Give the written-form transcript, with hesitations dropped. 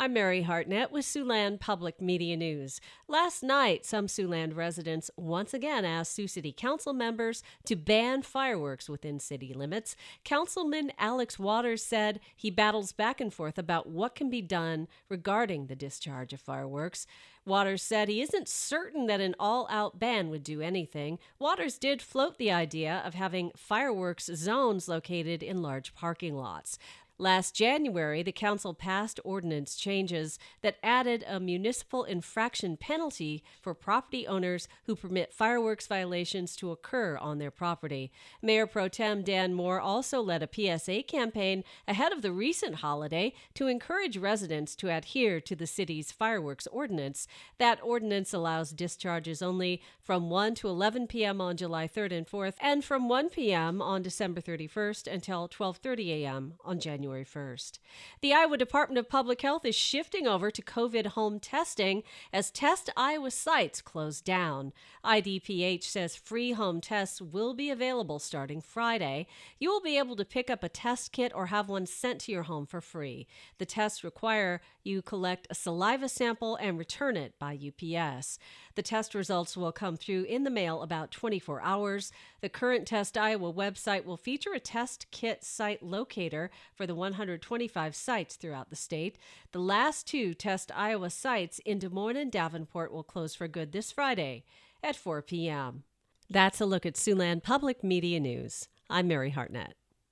I'm Mary Hartnett with Siouxland Public Media News. Last night, some Siouxland residents once again asked Sioux City Council members to ban fireworks within city limits. Councilman Alex Waters said he battles back and forth about what can be done regarding the discharge of fireworks. Waters said he isn't certain that an all-out ban would do anything. Waters did float the idea of having fireworks zones located in large parking lots. Last January, the council passed ordinance changes that added a municipal infraction penalty for property owners who permit fireworks violations to occur on their property. Mayor Pro Tem Dan Moore also led a PSA campaign ahead of the recent holiday to encourage residents to adhere to the city's fireworks ordinance. That ordinance allows discharges only from 1 to 11 p.m. on July 3rd and 4th and from 1 p.m. on December 31st until 12:30 a.m. on January 1st. The Iowa Department of Public Health is shifting over to COVID home testing as Test Iowa sites close down. IDPH says free home tests will be available starting Friday. You will be able to pick up a test kit or have one sent to your home for free. The tests require you collect a saliva sample and return it by UPS. The test results will come through in the mail about 24 hours. The current Test Iowa website will feature a test kit site locator for the 125 sites throughout the state. The last two Test Iowa sites in Des Moines and Davenport will close for good this Friday at 4 p.m. That's a look at Siouxland Public Media News. I'm Mary Hartnett.